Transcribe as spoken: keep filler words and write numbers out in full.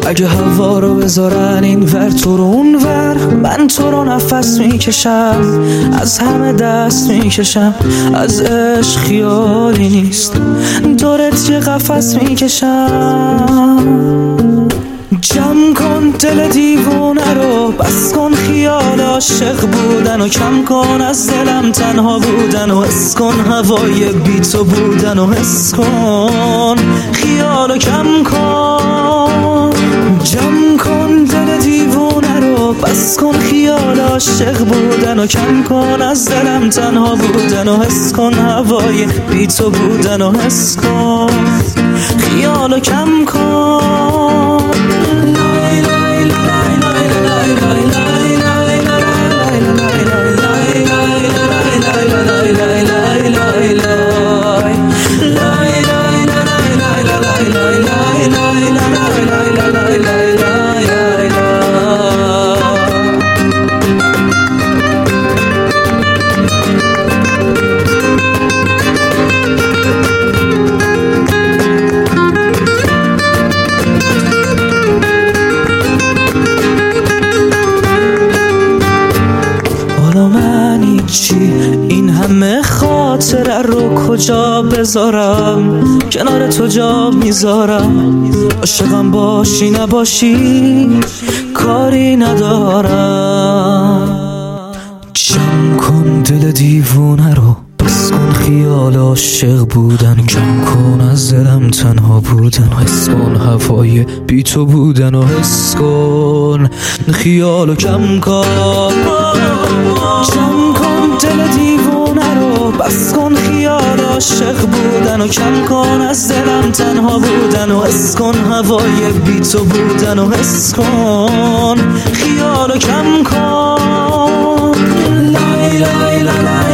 اگه هوا رو بذارن این ور تو رو اون ور، من تو رو نفس میکشم، از همه دست میکشم، از عشق خیالی نیست، دورت یه قفس میکشم. جمع کن دل دیوونه رو، بس کن خیال عاشق بودن و کم کن از دلم تنها بودن و حس کن هوای بی تو بودن و حس کن خیال و کم کن. جمع کن دل دیوونه رو، بس کن خیال عاشق بودن و کم کن از دلم تنها بودن و حس کن هوای بی تو بودن و حس کن خیال و کم کن. این همه خاطره رو کجا بذارم، کنار تو جا میذارم، عاشقم باشی نباشی کاری ندارم. جمع کن دل دیوونه رو، بس کن خیال عاشق بودن، کم کن از دلم تنها بودن و حس کن هوای بی تو بودن و حس کن خیال و کم کن. جمع کن دل دیوونه رو، بس کن خیال عاشق بودن و کم کن از دلم تنها بودن و حس کن هوای بی تو بودن و حس کن خیال و کم کن. لای لای لای